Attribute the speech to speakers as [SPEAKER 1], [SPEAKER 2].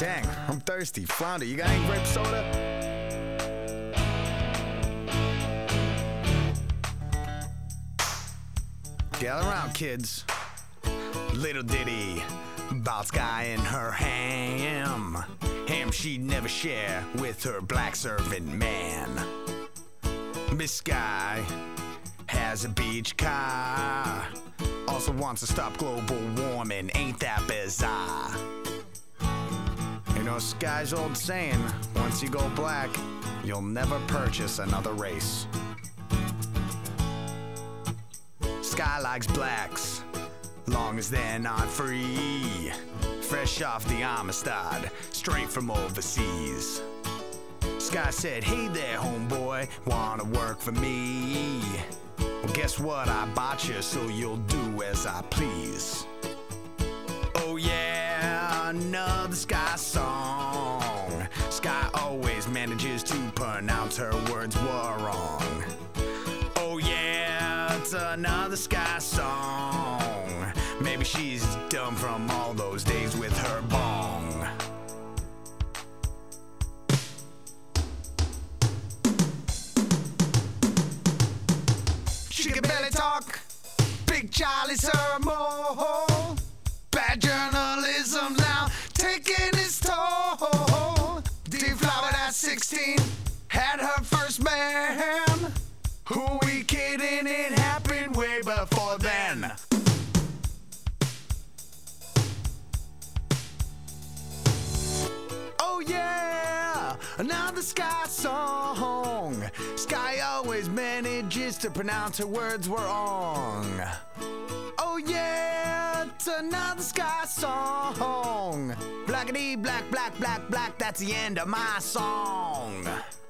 [SPEAKER 1] Dang, I'm thirsty. Flounder, you got any grape soda? Gather around, kids. Little ditty about Sky and her ham. Ham she'd never share with her black servant man. Miss Sky has a beach car. Also wants to stop global warming. Ain't that bizarre? You know Sky's old saying, once you go black, you'll never purchase another race. Sky likes blacks, long as they're not free. Fresh off the Amistad, straight from overseas. Sky said, hey there homeboy, wanna work for me? Well guess what, I bought you so you'll do as I please. Oh yeah, another Sky song. Sky always manages to pronounce her words wrong. Oh yeah, it's another Sky song. Maybe she's dumb from all those days with her bong. She can barely talk, Big Charlie's her mole. Bad journalism now taking its toll. Deflowered at 16, had her first man. Who we kidding, it happened way before then. Oh yeah, another Sky song. Sky always manages to pronounce her words wrong. Oh yeah, it's another Sky song. Blackity black, black, black, black, that's the end of my song.